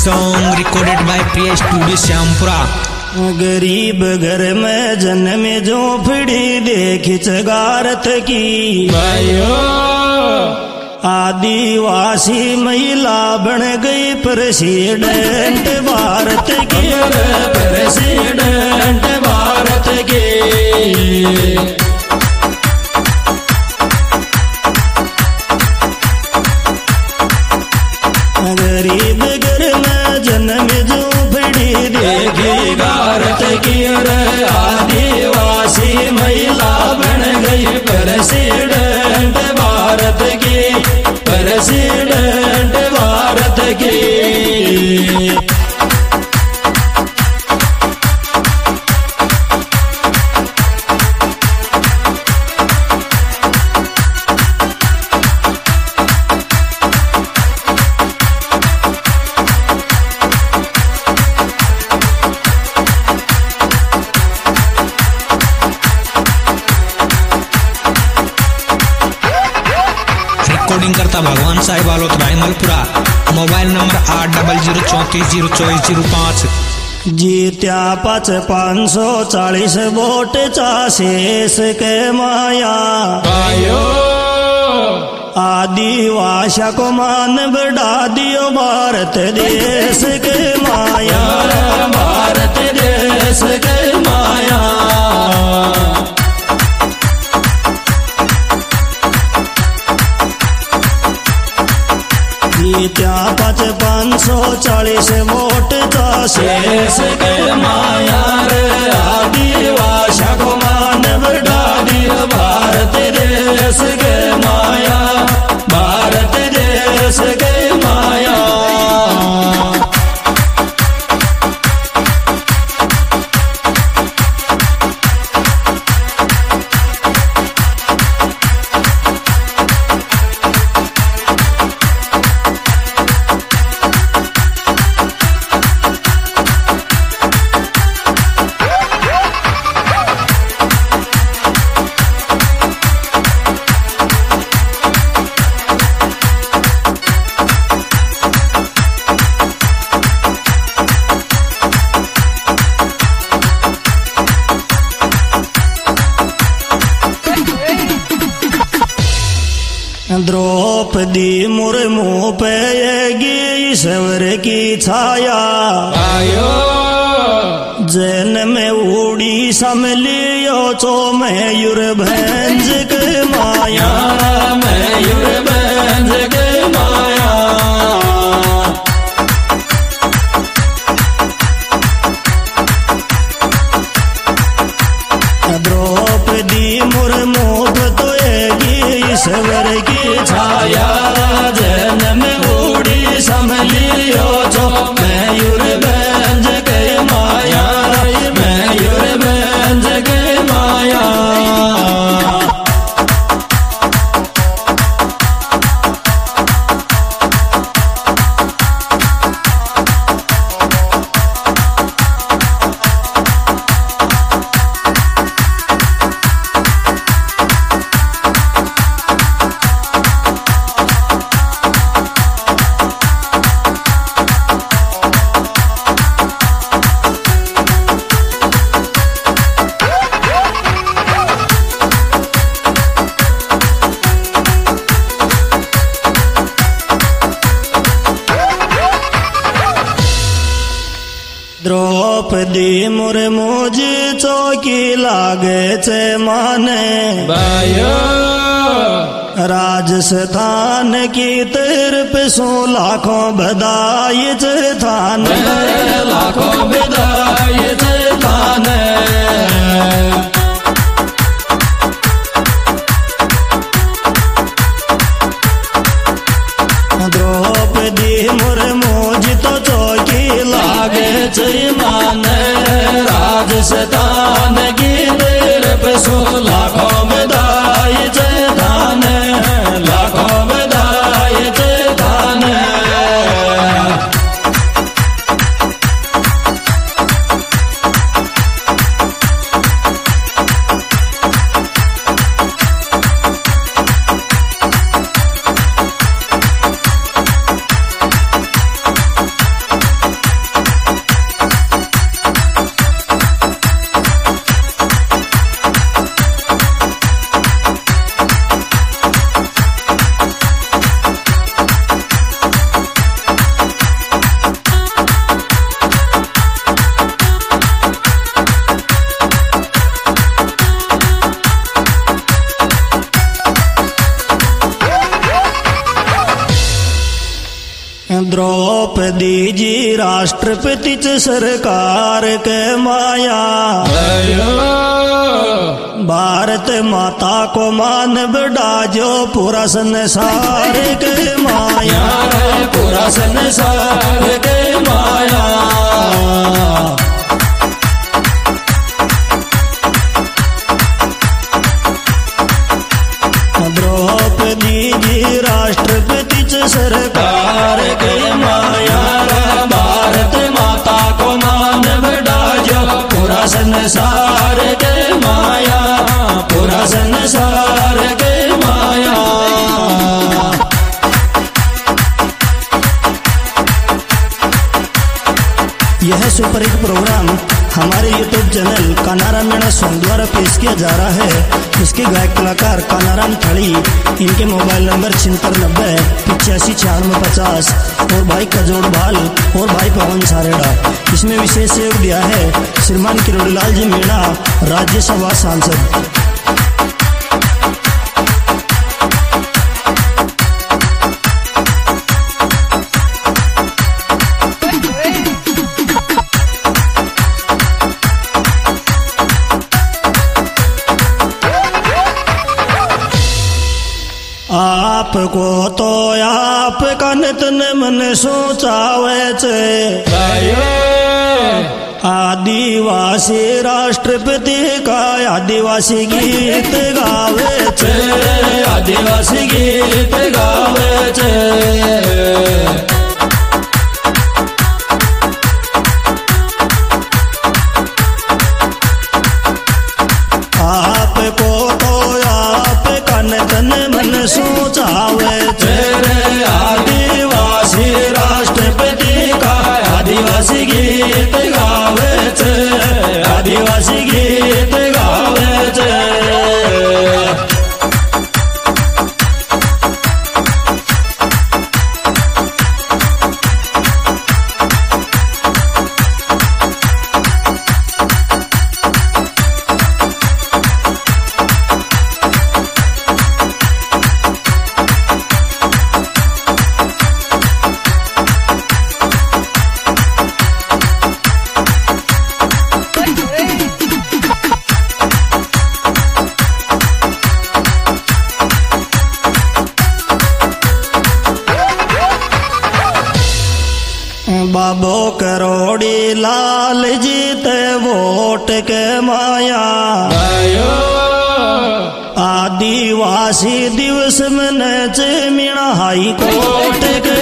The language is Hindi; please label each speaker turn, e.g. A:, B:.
A: Song recorded by Priya studio Shyampura.
B: गरीब घर में जन्म झोपड़ी देख चगारत की
C: भाइयों,
B: आदिवासी महिला बन गई प्रेसिडेंट भारत की,
C: प्रेसिडेंट भारत की।
B: गरीब घर में जन्म झोपड़ी
C: देखी भारत की, आदिवासी महिला बन गई प्रेसिडेंट भारत की, प्रेसिडेंट भारत की।
A: रिकॉर्डिंग करता भगवान साहिब आलोत रायमलपुरा। Mobile number 8034044005।
B: जीत्या 540 वोट चाशेष के माया, आदिवासियों को मान बढ़ा दियो भारत देश के माया,
C: भारत देश के माया।
B: जीत्या 540 वोट
C: शेष के माया रे, आदिवासियों को मान बढ़ा दिया भारत देश के माया, भारत देश के माया।
B: द्रौपदी मुर्मू पे ईश्वर की छाया, जैन में उड़ीसा में लियो चो मयूरभंज के माया,
C: मयूरभंज के माया।
B: द्रौपदी मुर्मू तो ईश्वर की
C: छाया, जैन में उड़ीसा में लियो चो मयूरभंज के माया, मयूरभंज के माया।
B: द्रौपदी मुर्मू जी चौकी लागे छे माने, राजस्थान की तरफ सो लाखों बधाई थान,
C: लाखों बधाई थान।
B: द्रौपदी मुर्मू जी तो चौकी
C: लागे छे माने, राजस्थान की तरफ सो लाखों बधाई थान, लाखों बधाई थान।
B: राष्ट्रपति च सरकार के माया, भारत माता को मान बढ़ाजो पूरा संसार के माया,
C: पूरा संसार के माया।
B: द्रौपदी जी राष्ट्रपति च सरकार के माया,
C: भारत माता को मान बढ़ाजो पूरा संसार के माया, पूरा संसार के माया।
B: यह सुपरहिट प्रोग्राम हमारे YouTube channel Kanaram Meena song द्वारा पेश किया जा रहा है। इसके गायक कलाकार कानाराम थड़ी, इनके मोबाइल नंबर 7690859650 और भाई कजोड़ बाल और भाई पवन सारेड़ा। इसमें विशेष सहयोग दिया है श्रीमान किरोड़ीलाल जी मीणा, राज्यसभा सांसद। आपको तो आप कनतन मन सोचावे छे, आदिवासी राष्ट्रपति का आदिवासी गीत गावे छे,
C: आदिवासी गीत गावे छे।
B: आपको तो आप कनतन मन सोचावे छे,
C: आदिवासी राष्ट्रपति का आदिवासी गीत गावे छे, आदिवासी गीत गावे छे।
B: बाबो करोड़ी लाल जीते वोट के माया, आदिवासी दिवस में मीणा हाई कोर्ट के